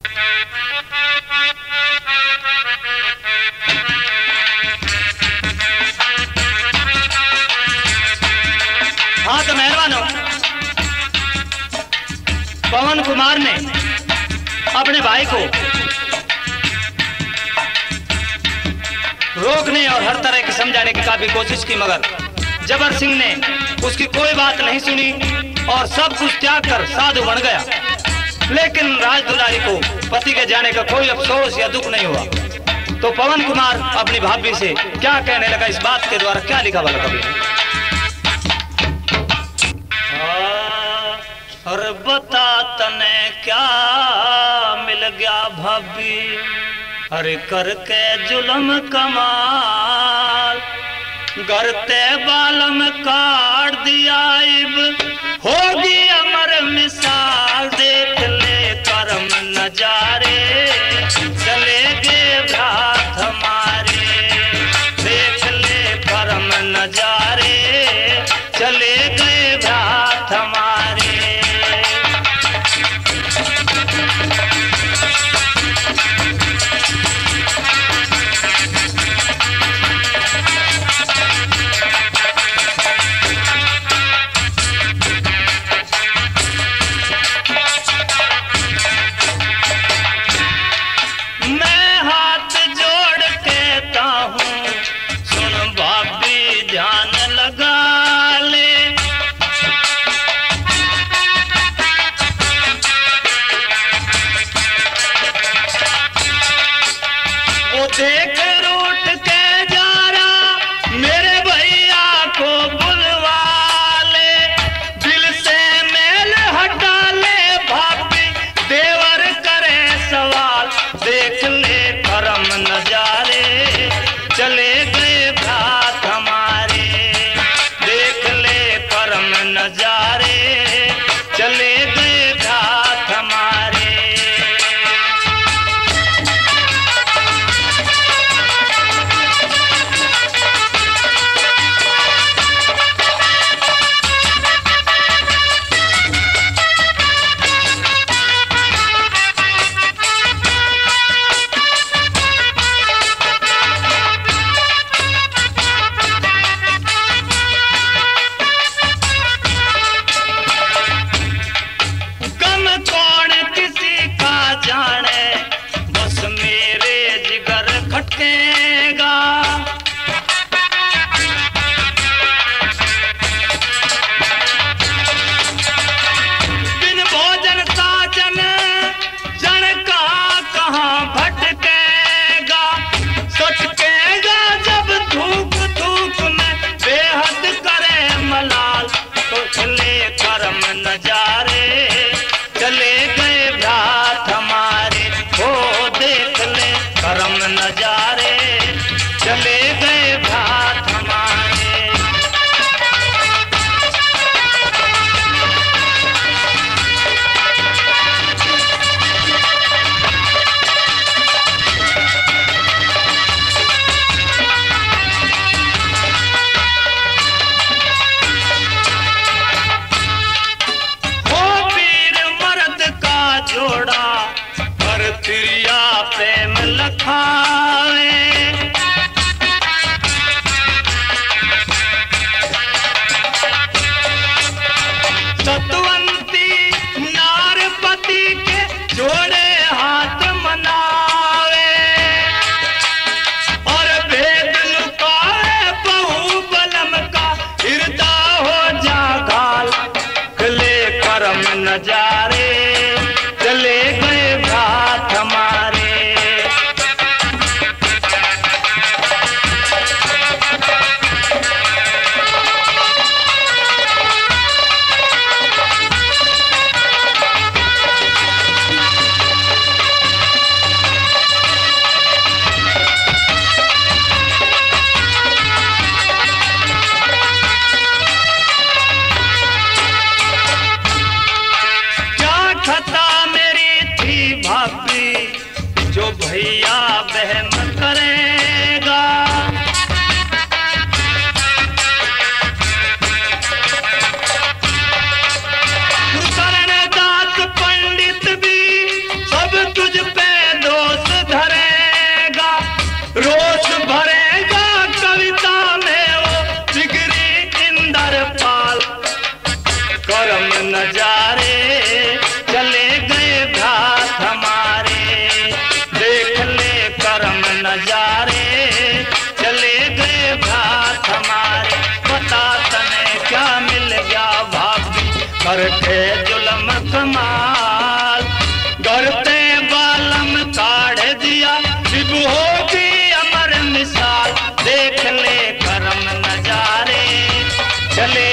हाँ तो मेहरबान हो। पवन कुमार ने अपने भाई को रोकने और हर तरह की समझाने की काफी कोशिश की, मगर जबर सिंह ने उसकी कोई बात नहीं सुनी और सब कुछ त्याग कर साधु बन गया। लेकिन राज दुलारी को पति के जाने का कोई अफसोस या दुख नहीं हुआ। तो पवन कुमार अपनी भाभी से क्या कहने लगा, इस बात के द्वारा क्या लिखा वाला कभी। और बता तने क्या मिल गया भाभी, अरे करके जुल्म कमाल, गरते बालम काट दिया इब होगी अमर मिसाल। देख ले करम नजारे चले गे भ्रात हमारे, देख ले करम नजारे चले गए भ्रात हमारे। देख रूठ के जा रहा मेरे भैया को बुलवा ले, दिल से मेल हटा ले भाभी देवर करे सवाल। देख ले करम नजारे चले गए भ्रात हमारे, देख ले करम नजारे चले गए भ्रात हमारे। भैया बहम करेगा। दास पंडित भी सब तुझ करते जुल्म कमाल, करते बालम काढ़ दिया, शिव होगी अमर मिसाल, देख ले करम नजारे, चले